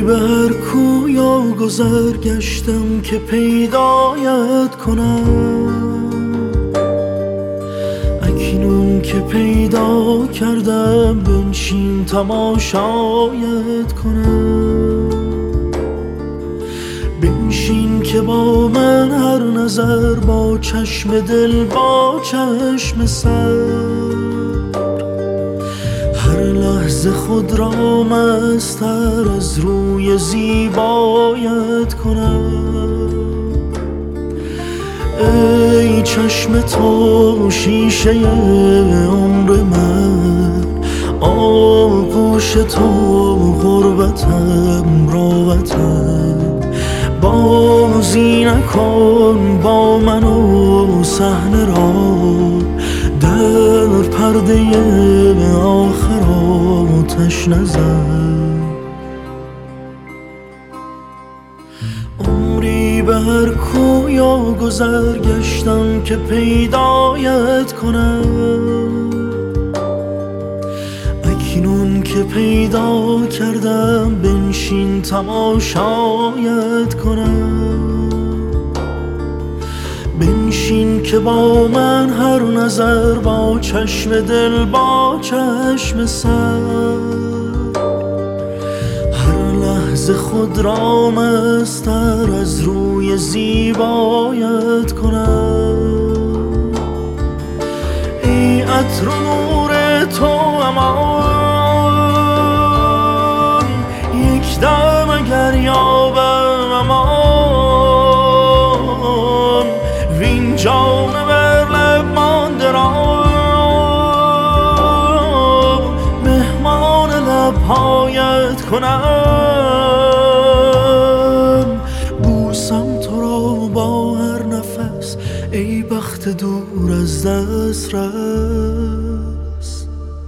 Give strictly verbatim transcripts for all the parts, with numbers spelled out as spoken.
به هر کوی و گذر گشتم که پیدایت کنم، اکنون که پیدا کردم بنشین تماشایت کنم. بنشین که با من هر نظر، با چشم دل با چشم سر، هر لحظه خود را مستر از روی زیبایت کنم. ای چشم تو شیشه عمر من، آغوش تو غربتم راوتم. بازی نکن با من و صحنه را، در پرده آخر آتش نزن. عمری به هر کوی و گذر گشتم که پیدایت کنم، اکنون که پیدا کردم بنشین تماشایت کنم. بنشین که با من هر نظر، با چشم دل با چشم سر، هر لحظه خود را مستر از روی زیبایت کنم. ای عطر و نور تو امان، یک دم اگر یابم امان، وین جام بر لب مانده را مهمان لبهایت کنم. بوسم تو را با هر نفس، ای بخت دور از دست رس.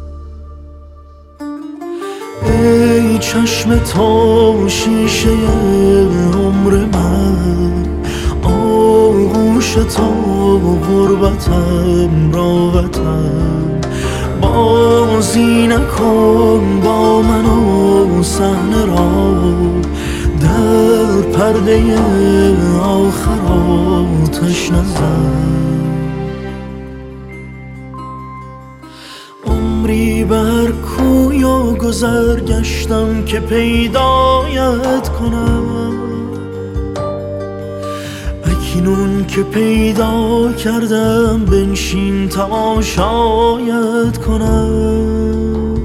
ای چشم تو شیشه عمر من، آغوش تو غربتم راوتم. بازی نکن با من و صحنه را، در پرده آخر آتش نزن. عمری به هر کوی و گذر گشتم که پیدایت کنم، اکنون که پیدا کردم بنشین تماشایت کنم.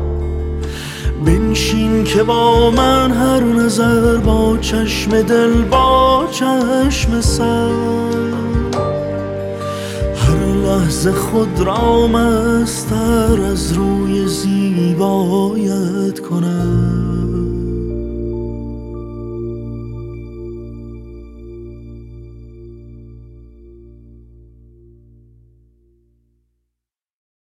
بنشین که با من هر نظر، با چشم دل با چشم سر، هر لحظه خود را مستر از روی زیبایت کنم.